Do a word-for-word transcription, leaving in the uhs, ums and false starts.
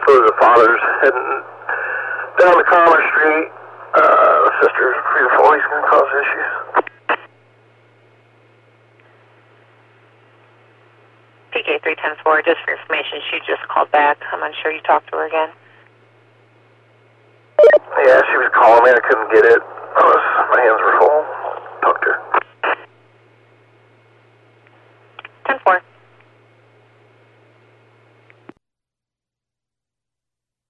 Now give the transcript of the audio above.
So the father's heading down the Commerce Street. Uh, the sister's fearful he's going to cause issues. P K three ten four, just for information, she just called back. I'm unsure you talked to her again. Yeah, she was calling me. I couldn't get it. I was, my hands were full.